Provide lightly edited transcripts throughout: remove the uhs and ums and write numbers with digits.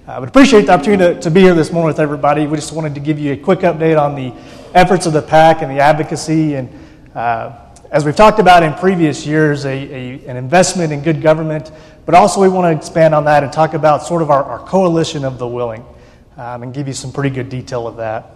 But appreciate the opportunity to be here this morning with everybody. We just wanted to give you a quick update on the efforts of the PAC and the advocacy. And as we've talked about in previous years, an investment in good government, but also we want to expand on that and talk about sort of our coalition of the willing and give you some pretty good detail of that.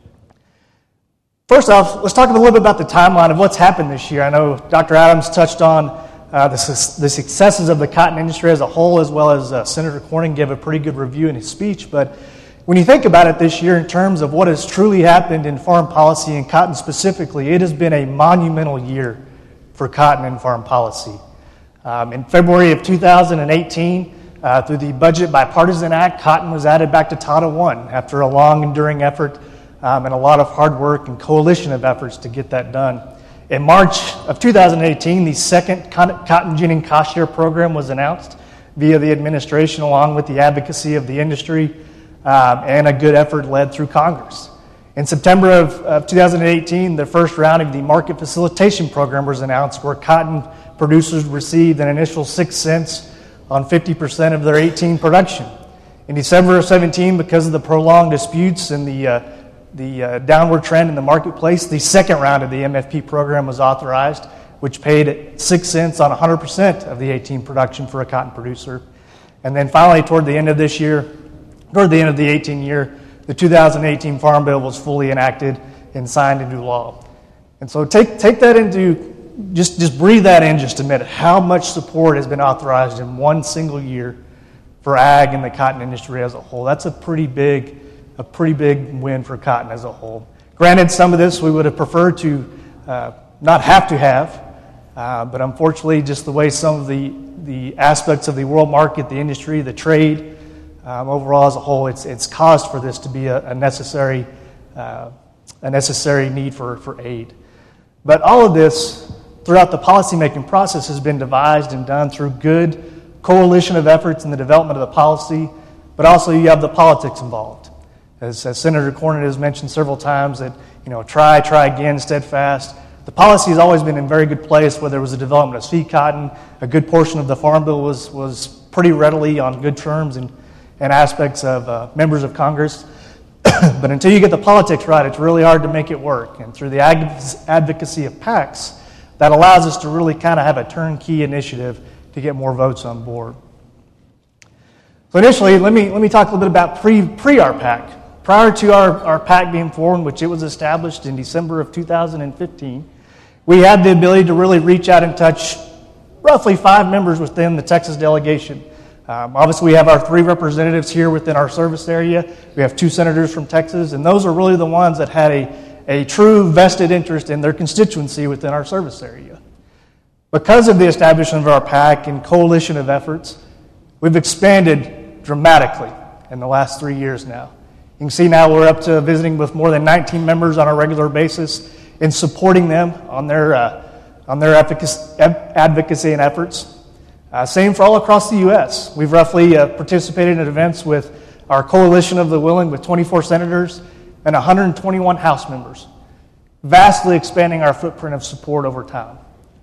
First off, let's talk a little bit about the timeline of what's happened this year. I know Dr. Adams touched on the successes of the cotton industry as a whole, as well as Senator Cornyn gave a pretty good review in his speech. But when you think about it this year in terms of what has truly happened in foreign policy and cotton specifically, it has been a monumental year for cotton and foreign policy. In February of 2018, through the Budget Bipartisan Act, cotton was added back to Title I after a long, enduring effort and a lot of hard work and coalition of efforts to get that done. In March of 2018, the second cotton ginning cost share program was announced via the administration along with the advocacy of the industry and a good effort led through Congress. In September of 2018, the first round of the market facilitation program was announced where cotton producers received an initial 6 cents on 50% of their 18 production. In December of 17, because of the prolonged disputes and the downward trend in the marketplace, the second round of the MFP program was authorized, which paid 6 cents on 100% of the 18 production for a cotton producer. And then finally, toward the end of the 18 year, the 2018 Farm Bill was fully enacted and signed into law. And so take that into, just breathe that in just a minute, how much support has been authorized in one single year for ag and the cotton industry as a whole. That's a pretty big win for cotton as a whole. Granted, some of this we would have preferred to not have to have, but unfortunately, just the way some of the aspects of the world market, the industry, the trade, overall as a whole, it's caused for this to be a necessary need for aid. But all of this, throughout the policymaking process, has been devised and done through good coalition of efforts in the development of the policy, but also you have the politics involved. As Senator Cornyn has mentioned several times, that try again, steadfast. The policy has always been in a very good place, whether it was the development of seed cotton. A good portion of the Farm Bill was pretty readily on good terms and aspects of members of Congress. But until you get the politics right, it's really hard to make it work. And through the advocacy of PACs, that allows us to really kind of have a turnkey initiative to get more votes on board. So initially, let me talk a little bit about pre our PAC. Prior to our PAC being formed, which it was established in December of 2015, we had the ability to really reach out and touch roughly 5 members within the Texas delegation. Obviously, we have our 3 representatives here within our service area. We have 2 senators from Texas, and those are really the ones that had a true vested interest in their constituency within our service area. Because of the establishment of our PAC and coalition of efforts, we've expanded dramatically in the last 3 years now. You can see now we're up to visiting with more than 19 members on a regular basis and supporting them on their advocacy and efforts. Same for all across the U.S. We've roughly participated in events with our coalition of the willing with 24 senators and 121 House members, vastly expanding our footprint of support over time.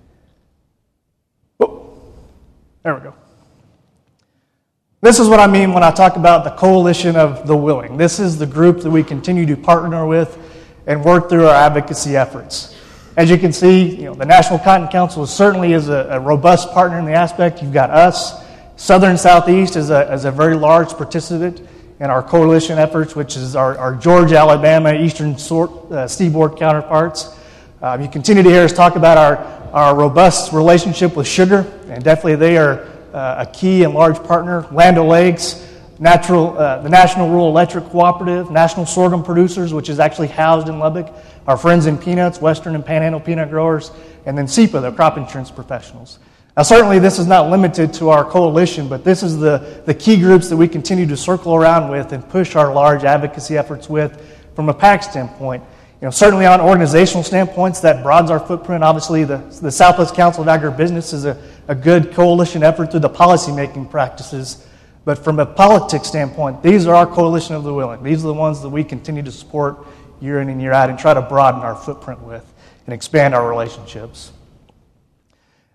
Oh, there we go. This is what I mean when I talk about the coalition of the willing. This is the group that we continue to partner with and work through our advocacy efforts. As you can see, the National Cotton Council certainly is a robust partner in the aspect. You've got us. Southern Southeast is a very large participant in our coalition efforts, which is our Georgia, Alabama, Eastern Seaboard counterparts. You continue to hear us talk about our robust relationship with sugar, and definitely they are a key and large partner. Land O'Lakes, the National Rural Electric Cooperative, National Sorghum Producers, which is actually housed in Lubbock, our friends in peanuts, Western and Panhandle peanut growers, and then SEPA, the crop insurance professionals. Now, certainly this is not limited to our coalition, but this is the key groups that we continue to circle around with and push our large advocacy efforts with from a PAC standpoint. Certainly on organizational standpoints, that broadens our footprint. Obviously, the Southwest Council of Agribusiness is a good coalition effort through the policymaking practices. But from a politics standpoint, these are our coalition of the willing. These are the ones that we continue to support year in and year out and try to broaden our footprint with and expand our relationships.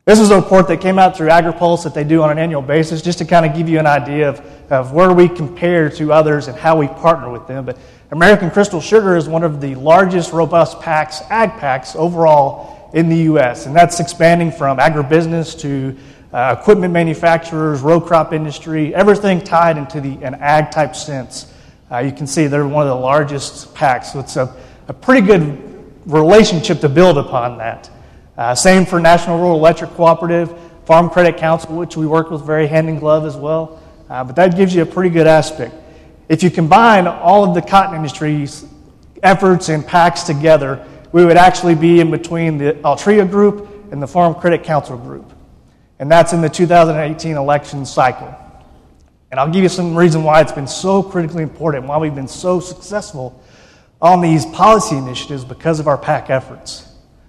This is a report that came out through AgriPulse that they do on an annual basis, just to kind of give you an idea of where we compare to others and how we partner with them. But American Crystal Sugar is one of the largest robust packs, ag packs overall in the U.S., and that's expanding from agribusiness to equipment manufacturers, row crop industry, everything tied into an ag type sense. You can see they're one of the largest packs, so it's a pretty good relationship to build upon that. Same for National Rural Electric Cooperative, Farm Credit Council, which we work with very hand in glove as well. But that gives you a pretty good aspect. If you combine all of the cotton industry's efforts and packs together, we would actually be in between the Altria group and the Farm Credit Council group. And that's in the 2018 election cycle. And I'll give you some reason why it's been so critically important, why we've been so successful on these policy initiatives because of our PAC efforts.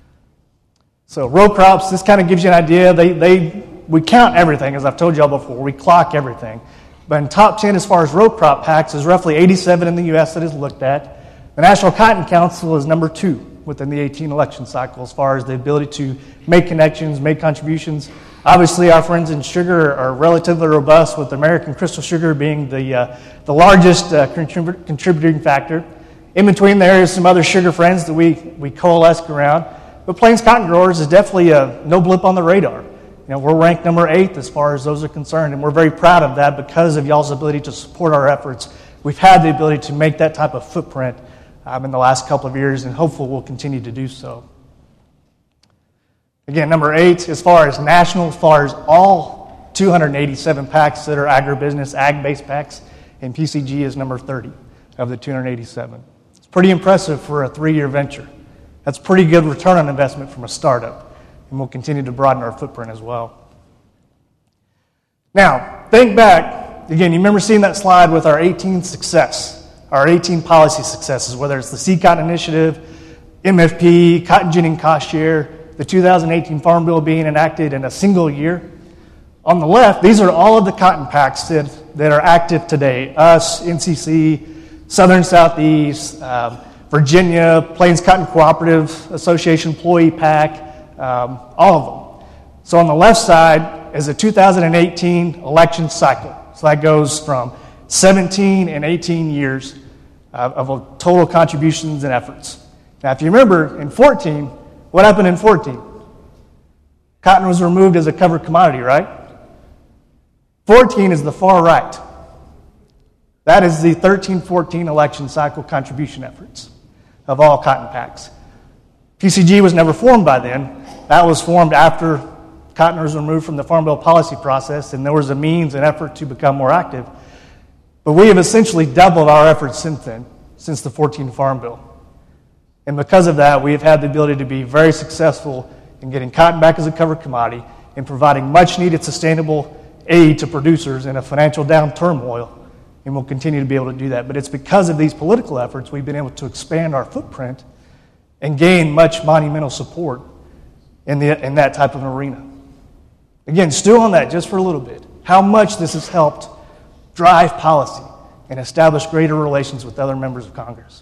So row crops, this kind of gives you an idea. We count everything, as I've told y'all before. We clock everything. But in top 10 as far as row crop packs, there's roughly 87 in the U.S. that is looked at. The National Cotton Council is number 2 within the 18 election cycle as far as the ability to make connections, make contributions. Obviously, our friends in sugar are relatively robust, with American Crystal Sugar being the largest contributing factor. In between there is some other sugar friends that we coalesce around. But Plains Cotton Growers is definitely no blip on the radar. We're ranked number 8 as far as those are concerned, and we're very proud of that because of y'all's ability to support our efforts. We've had the ability to make that type of footprint in the last couple of years, and hopefully we'll continue to do so. Again, number 8, as far as national, as far as all 287 packs that are agribusiness, ag-based packs, and PCG is number 30 of the 287. It's pretty impressive for a 3-year venture. That's pretty good return on investment from a startup, and we'll continue to broaden our footprint as well. Now, think back. Again, you remember seeing that slide with our 18 success, our 18 policy successes, whether it's the Seed Cotton Initiative, MFP, Cotton Ginning Cost Share, the 2018 Farm Bill being enacted in a single year. On the left, these are all of the cotton packs that are active today. Us, NCC, Southern Southeast, Virginia, Plains Cotton Cooperative Association Employee PAC, all of them. So on the left side is the 2018 election cycle. So that goes from 17 and 18 years of total contributions and efforts. Now, if you remember, in 14, what happened in 14? Cotton was removed as a covered commodity, right? 14 is the far right. That is the 13-14 election cycle contribution efforts of all cotton packs. PCG was never formed by then. That was formed after cotton was removed from the Farm Bill policy process, and there was a means and effort to become more active. But we have essentially doubled our efforts since then, since the 14 Farm Bill. And because of that, we have had the ability to be very successful in getting cotton back as a covered commodity and providing much-needed sustainable aid to producers in a financial down turmoil. And we'll continue to be able to do that. But it's because of these political efforts we've been able to expand our footprint and gain much monumental support in that type of arena. Again, stew on that just for a little bit. How much this has helped drive policy and establish greater relations with other members of Congress.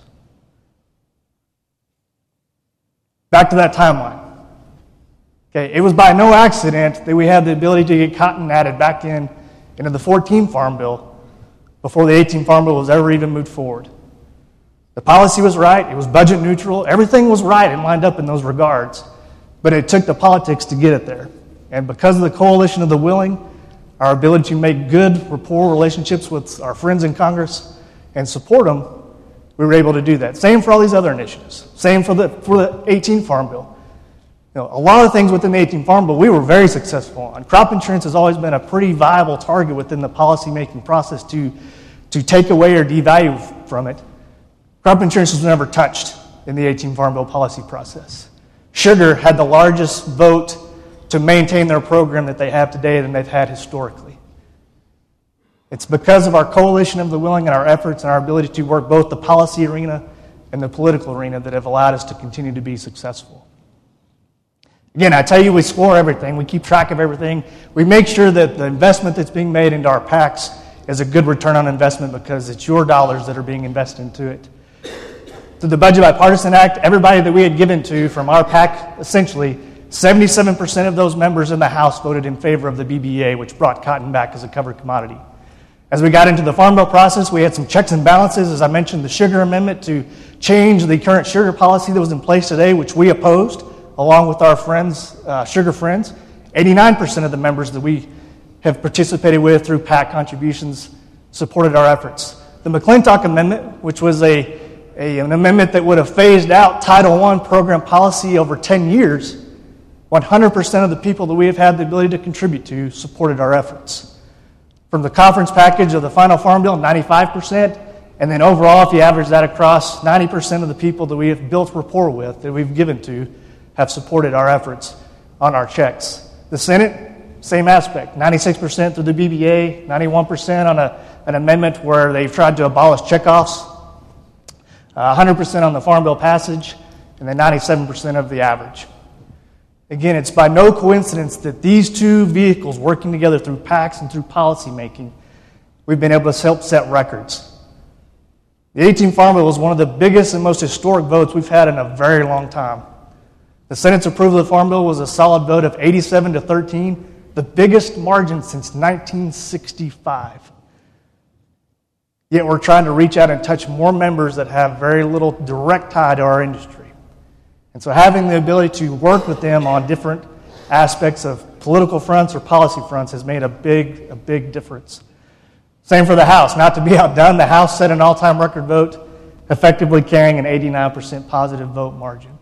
Back to that timeline. Okay, it was by no accident that we had the ability to get cotton added back into the 14 Farm Bill before the 18 Farm Bill was ever even moved forward. The policy was right. It was budget neutral. Everything was right and lined up in those regards. But it took the politics to get it there. And because of the coalition of the willing, our ability to make good rapport relationships with our friends in Congress and support them, we were able to do that. Same for all these other initiatives. Same for the 18 Farm Bill. A lot of things within the 18 Farm Bill we were very successful on. Crop insurance has always been a pretty viable target within the policy-making process to take away or devalue from it. Crop insurance was never touched in the 18 Farm Bill policy process. Sugar had the largest vote to maintain their program that they have today than they've had historically. It's because of our coalition of the willing and our efforts and our ability to work both the policy arena and the political arena that have allowed us to continue to be successful. Again, I tell you, we score everything. We keep track of everything. We make sure that the investment that's being made into our PACs is a good return on investment because it's your dollars that are being invested into it. Through the Budget Bipartisan Act, everybody that we had given to from our PAC essentially 77% of those members in the House voted in favor of the BBA, which brought cotton back as a covered commodity. As we got into the Farm Bill process, we had some checks and balances. As I mentioned, the sugar amendment to change the current sugar policy that was in place today, which we opposed, along with our friends, sugar friends. 89% of the members that we have participated with through PAC contributions supported our efforts. The McClintock Amendment, which was an amendment that would have phased out Title I program policy over 10 years, 100% of the people that we have had the ability to contribute to supported our efforts. From the conference package of the final Farm Bill, 95%, and then overall, if you average that across, 90% of the people that we have built rapport with, that we've given to, have supported our efforts on our checks. The Senate, same aspect, 96% through the BBA, 91% on an amendment where they've tried to abolish checkoffs, 100% on the Farm Bill passage, and then 97% of the average. Again, it's by no coincidence that these two vehicles working together through PACs and through policymaking, we've been able to help set records. The 18 Farm Bill was one of the biggest and most historic votes we've had in a very long time. The Senate's approval of the Farm Bill was a solid vote of 87-13, the biggest margin since 1965. Yet we're trying to reach out and touch more members that have very little direct tie to our industry. And so having the ability to work with them on different aspects of political fronts or policy fronts has made a big difference. Same for the House. Not to be outdone, the House set an all-time record vote, effectively carrying an 89% positive vote margin.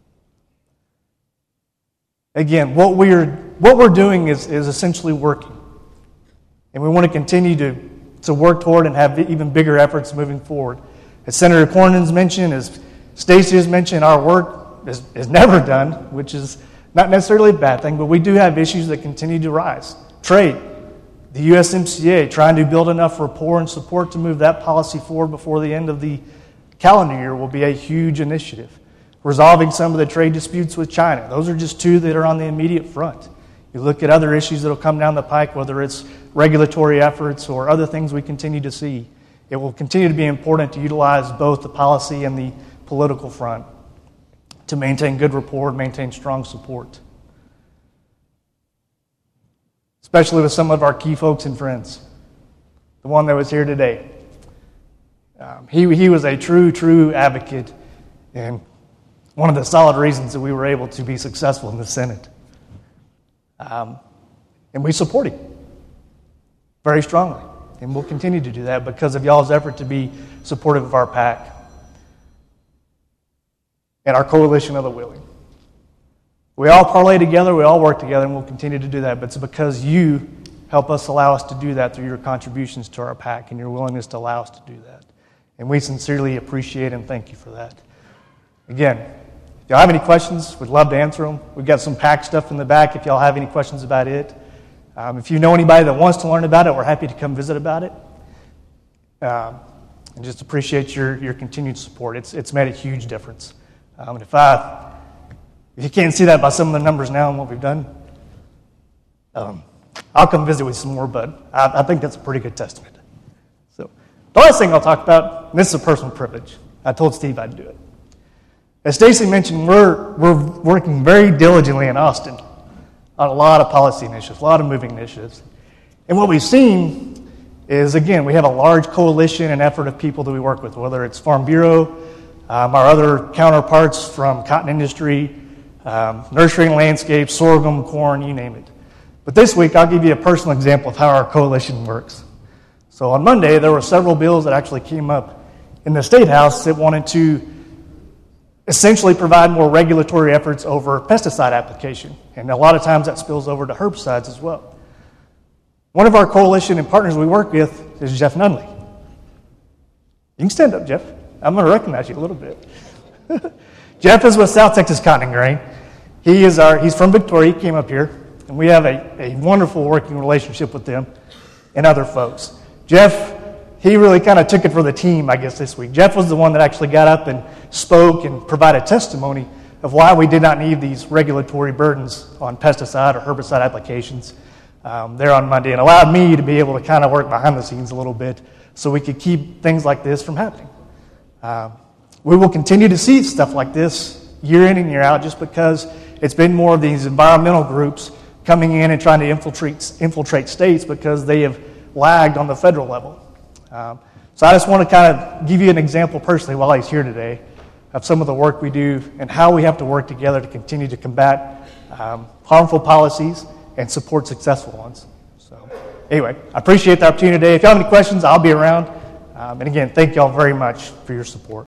Again, what we're doing is essentially working. And we want to continue to work toward and have even bigger efforts moving forward. As Senator Cornyn's mentioned, as Stacey has mentioned, our work is never done, which is not necessarily a bad thing, but we do have issues that continue to rise. Trade, the USMCA, trying to build enough rapport and support to move that policy forward before the end of the calendar year will be a huge initiative. Resolving some of the trade disputes with China. Those are just two that are on the immediate front. You look at other issues that will come down the pike, whether it's regulatory efforts or other things we continue to see. It will continue to be important to utilize both the policy and the political front to maintain good rapport, maintain strong support. Especially with some of our key folks and friends. The one that was here today. He was a true advocate and one of the solid reasons that we were able to be successful in the Senate. And we support him very strongly. And we'll continue to do that because of y'all's effort to be supportive of our PAC and our coalition of the willing. We all parlay together, we all work together, and we'll continue to do that. But it's because you help us, allow us to do that through your contributions to our PAC and your willingness to allow us to do that. And we sincerely appreciate and thank you for that. Again, if y'all have any questions, we'd love to answer them. We've got some PAC stuff in the back if y'all have any questions about it. If you know anybody that wants to learn about it, we're happy to come visit about it. And just appreciate your continued support. It's made a huge difference. And if you can't see that by some of the numbers now and what we've done, I'll come visit with some more, but I think that's a pretty good testament. So the last thing I'll talk about, and this is a personal privilege. I told Steve I'd do it. As Stacey mentioned, we're working very diligently in Austin on a lot of policy initiatives, a lot of moving initiatives. And what we've seen is, again, we have a large coalition and effort of people that we work with, whether it's Farm Bureau, our other counterparts from cotton industry, nursery and landscape, sorghum, corn, you name it. But this week, I'll give you a personal example of how our coalition works. So on Monday, there were several bills that actually came up in the State House that wanted to essentially provide more regulatory efforts over pesticide application. And a lot of times that spills over to herbicides as well. One of our coalition and partners we work with is Jeff Nunley. You can stand up, Jeff. I'm going to recognize you a little bit. Jeff is with South Texas Cotton and Grain. He's from Victoria. He came up here, and we have a wonderful working relationship with them and other folks. Jeff, he really kind of took it for the team, I guess, this week. Jeff was the one that actually got up and spoke and provided testimony of why we did not need these regulatory burdens on pesticide or herbicide applications there on Monday, and allowed me to be able to kind of work behind the scenes a little bit so we could keep things like this from happening. We will continue to see stuff like this year in and year out just because it's been more of these environmental groups coming in and trying to infiltrate states because they have lagged on the federal level. So I just want to kind of give you an example personally while he's here today of some of the work we do and how we have to work together to continue to combat harmful policies and support successful ones. So anyway, I appreciate the opportunity today. If you have any questions, I'll be around. And again, thank you all very much for your support.